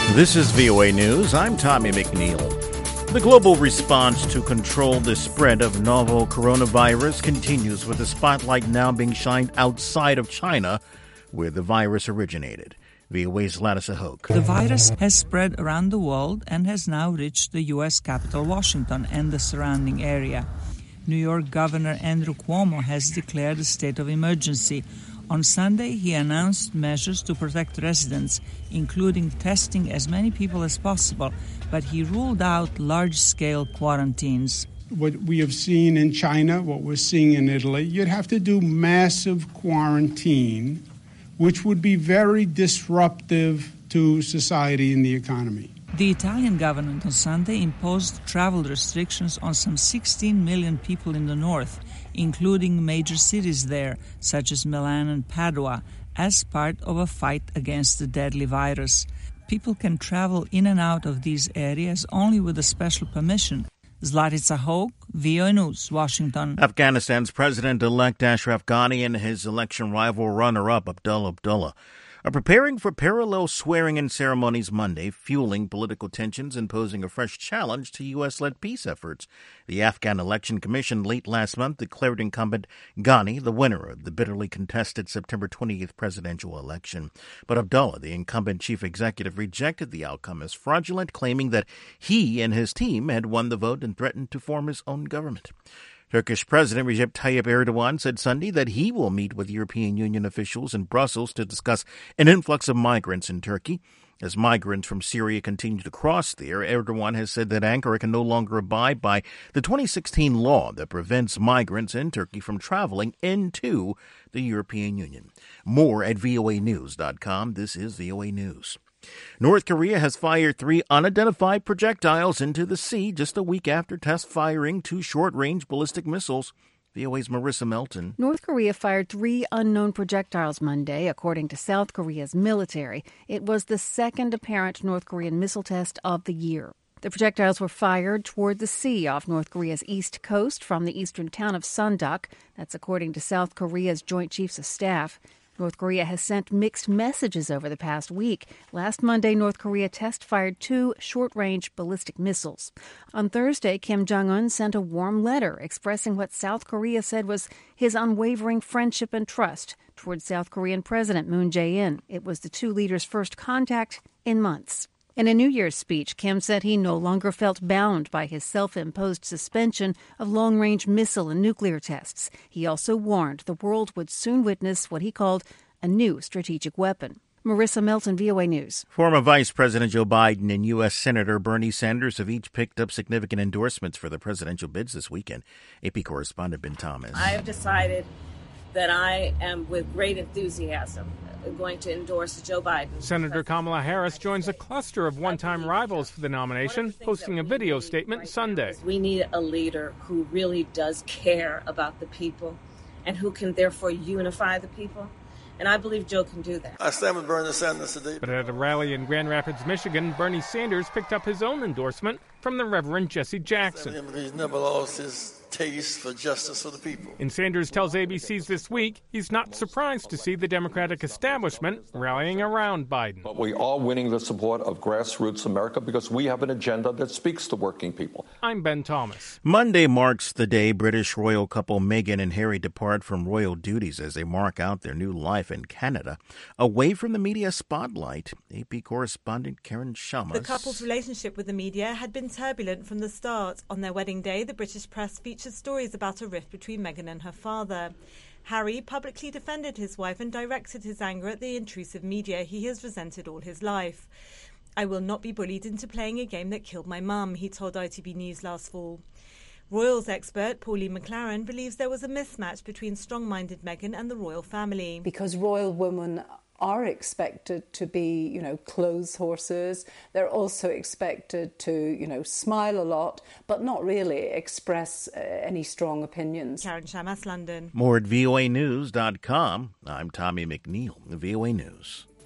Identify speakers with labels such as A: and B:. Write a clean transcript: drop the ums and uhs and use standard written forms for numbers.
A: This is VOA News. I'm Tommy McNeil. The global response to control the spread of novel coronavirus continues, with the spotlight now being shined outside of China, where the virus originated. VOA's Ladisa Hoke.
B: The virus has spread around the world and has now reached the U.S. capital, Washington, and the surrounding area. New York Governor Andrew Cuomo has declared a state of emergency. On Sunday, he announced measures to protect residents, including testing as many people as possible, but he ruled out large-scale quarantines.
C: What we have seen in China, what we're seeing in Italy, you'd have to do massive quarantine, which would be very disruptive to society and the economy.
B: The Italian government on Sunday imposed travel restrictions on some 16 million people in the north, including major cities there, such as Milan and Padua, as part of a fight against the deadly virus. People can travel in and out of these areas only with a special permission. Zlatica Hoke, VOA News, Washington.
A: Afghanistan's President-elect Ashraf Ghani and his election rival runner-up Abdullah Abdullah are preparing for parallel swearing-in ceremonies Monday, fueling political tensions and posing a fresh challenge to U.S.-led peace efforts. The Afghan Election Commission late last month declared incumbent Ghani the winner of the bitterly contested September 20th presidential election. But Abdullah, the incumbent chief executive, rejected the outcome as fraudulent, claiming that he and his team had won the vote and threatened to form his own government. Turkish President Recep Tayyip Erdogan said Sunday that he will meet with European Union officials in Brussels to discuss an influx of migrants in Turkey. As migrants from Syria continue to cross there, Erdogan has said that Ankara can no longer abide by the 2016 law that prevents migrants in Turkey from traveling into the European Union. More at voanews.com. This is VOA News. North Korea has fired 3 unidentified projectiles into the sea just a week after test firing 2 short-range ballistic missiles. VOA's Marissa Melton.
D: North Korea fired 3 unknown projectiles Monday, according to South Korea's military. It was the second apparent North Korean missile test of the year. The projectiles were fired toward the sea off North Korea's east coast from the eastern town of Sundok. That's according to South Korea's Joint Chiefs of Staff. North Korea has sent mixed messages over the past week. Last Monday, North Korea test-fired 2 short-range ballistic missiles. On Thursday, Kim Jong-un sent a warm letter expressing what South Korea said was his unwavering friendship and trust toward South Korean President Moon Jae-in. It was the 2 leaders' first contact in months. In a New Year's speech, Kim said he no longer felt bound by his self-imposed suspension of long-range missile and nuclear tests. He also warned the world would soon witness what he called a new strategic weapon. Marissa Melton, VOA News.
A: Former Vice President Joe Biden and U.S. Senator Bernie Sanders have each picked up significant endorsements for the presidential bids this weekend. AP correspondent Ben Thomas.
E: I have decided that I am, with great enthusiasm, going to endorse Joe Biden.
F: Senator Kamala Harris joins a cluster of one-time rivals for the nomination, posting a video statement Sunday.
E: We need a leader who really does care about the people and who can therefore unify the people. And I believe Joe can do that.
G: I stand with Bernie Sanders today.
F: But at a rally in Grand Rapids, Michigan, Bernie Sanders picked up his own endorsement from the Reverend Jesse Jackson.
G: He's never lost his taste for justice for the people.
F: And Sanders tells ABC's This Week he's not surprised to see the Democratic establishment rallying around Biden.
H: But we are winning the support of grassroots America because we have an agenda that speaks to working people.
F: I'm Ben Thomas.
A: Monday marks the day British royal couple Meghan and Harry depart from royal duties as they mark out their new life in Canada, away from the media spotlight. AP correspondent Karen Shamas.
I: The couple's relationship with the media had been turbulent from the start. On their wedding day, the British press featured stories about a rift between Meghan and her father. Harry publicly defended his wife and directed his anger at the intrusive media he has resented all his life. "I will not be bullied into playing a game that killed my mum," he told ITV News last fall. Royals expert Pauline McLaren believes there was a mismatch between strong-minded Meghan and the royal family.
J: Because royal women are expected to be, clothes horses. They're also expected to, smile a lot, but not really express any strong opinions.
I: Karen Shamas, London.
A: More at voanews.com. I'm Tommy McNeil, VOA News.